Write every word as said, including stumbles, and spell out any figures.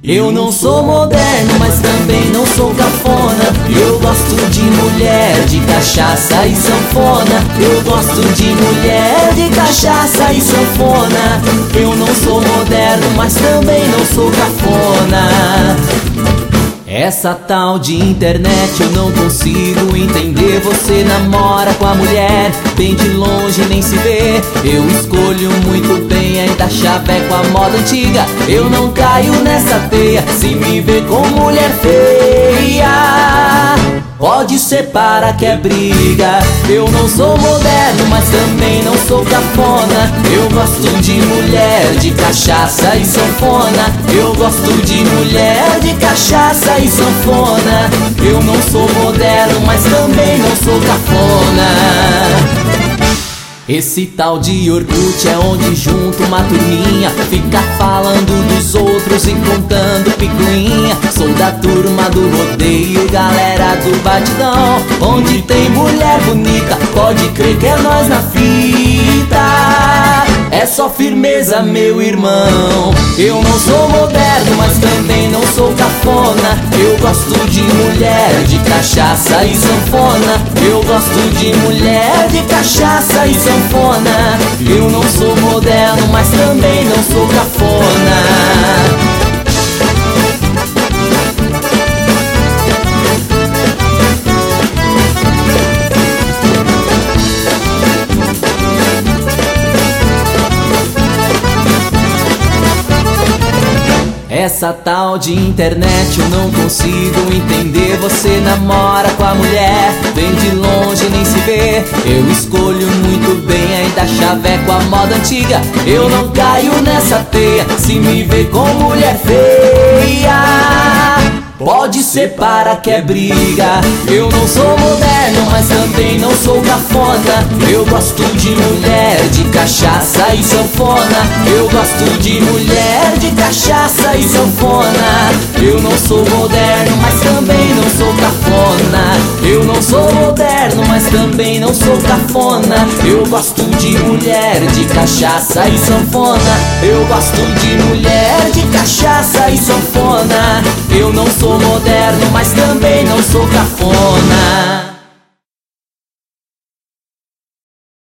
Eu não sou moderno, mas também não sou cafona. Eu gosto de mulher, de cachaça e sanfona. Eu gosto de mulher, de cachaça e sanfona. Eu não sou moderno, mas também não sou cafona. Essa tal de internet eu não consigo entender. Você namora com a mulher, bem de longe nem se vê. Eu escolho muito bem, ainda chaveco a moda antiga. Eu não caio nessa teia, se me vê com mulher feia pode ser para que é briga. Eu não sou moderno, mas também não sou cafona. Eu gosto de mulher, de cachaça e sanfona. Eu gosto de mulher, de cachaça e sanfona. Eu não sou moderno, mas também não sou cafona. Esse tal de Orkut é onde junto uma turminha fica falando dos outros e contando picuinha. Sou da turma do rodeio, galera do batidão. Onde tem mulher bonita, pode crer que é nós na fita. É só firmeza, meu irmão. Eu não sou moderno, mas também não sou cafona. Eu gosto de mulher, de cachaça e sanfona. Eu gosto de mulher, de cachaça e sanfona. Eu não sou moderno, mas também não sou cafona. Essa tal de internet eu não consigo entender. Você namora com a mulher, vem de longe nem se vê. Eu escolho muito bem, ainda chaveco a moda antiga. Eu não caio nessa teia, se me vê com mulher feia pode ser para que é briga. Eu não sou moderno, mas também não sou cafona. Eu gosto de mulher, de cachaça e sanfona. Eu gosto de mulher, de cachaça e sanfona. Eu não sou moderno, mas também não sou cafona. Eu não sou moderno, mas também não sou cafona. Eu gosto de mulher, de cachaça e sanfona. Eu gosto de mulher, de cachaça e sanfona. Eu não sou moderno, mas também não sou cafona.